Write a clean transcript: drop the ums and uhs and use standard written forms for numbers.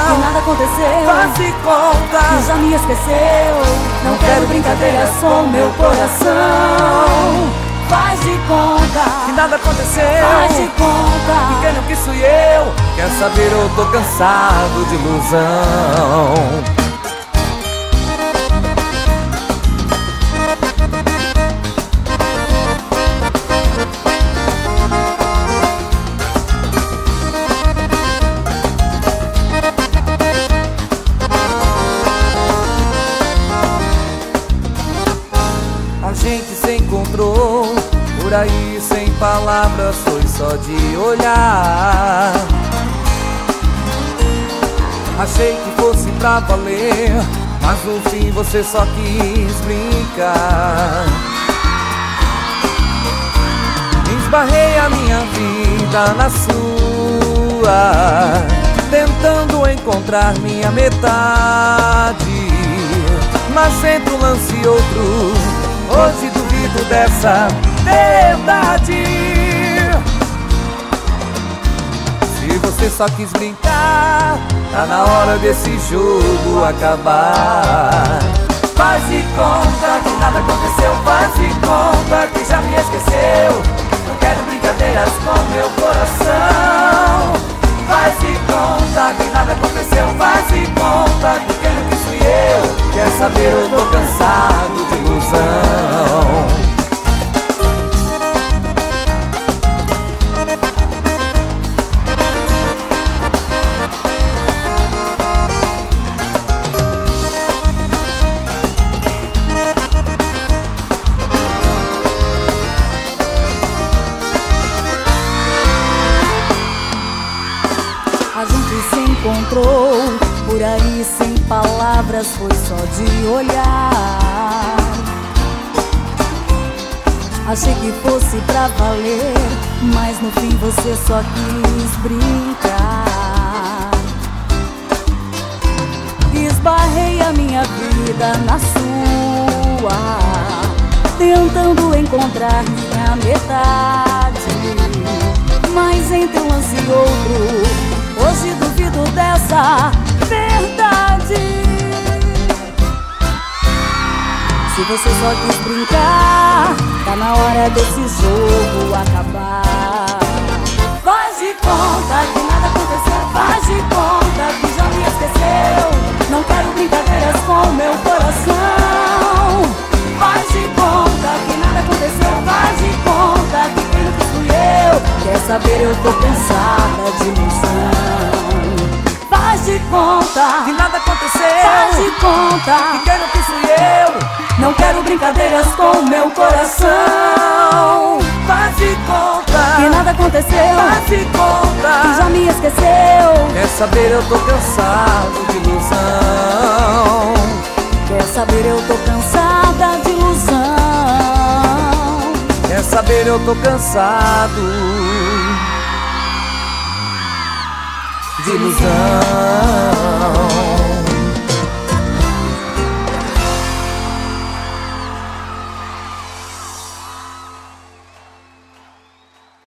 que nada aconteceu. Faz de conta que já me esqueceu. Não quero brincadeiras com meu coração. Faz de conta que nada aconteceu. Faz de conta que quem não quis fui eu. Quer saber, eu tô cansado de ilusão. A gente se encontrou por aí sem palavras, foi só de olhar. Achei que fosse pra valer, mas no fim você só quis brincar. Esbarrei a minha vida na sua, tentando encontrar minha metade. Mas entre um lance e outro, hoje duvido dessa verdade. Se você só quis brincar, tá na hora desse jogo acabar. Faz de conta que nada aconteceu. Faz de conta que já me esqueceu. Não quero brincadeiras com meu coração. Faz de conta que nada aconteceu. Faz de conta que quem não quis fui eu. Quer saber, eu tô cansado de ilusão. A gente se encontrou por aí sem palavras, foi só de olhar. Achei que fosse pra valer, mas no fim você só quis brincar. Esbarrei a minha vida na sua, tentando encontrar minha metade. Mas entre um lance e outro, hoje duvido dessa verdade. Se você só quis brincar, tá na hora desse jogo acabar. Faz de conta que nada aconteceu. Faz de conta que já me esqueceu. Não quero brincadeiras com meu coração. Faz de conta que nada aconteceu. Faz de conta que quem não quis fui eu. Quer saber, eu tô cansada de ilusão. Faz de conta que nada aconteceu. Faz de conta que quem não quis fui eu. Não quero brincadeiras com meu coração. Faz de conta que nada aconteceu. Faz de conta que já me esqueceu. Quer saber, eu tô cansado de ilusão. Quer saber, eu tô cansada de ilusão. Quer saber, eu tô cansado de ilusão.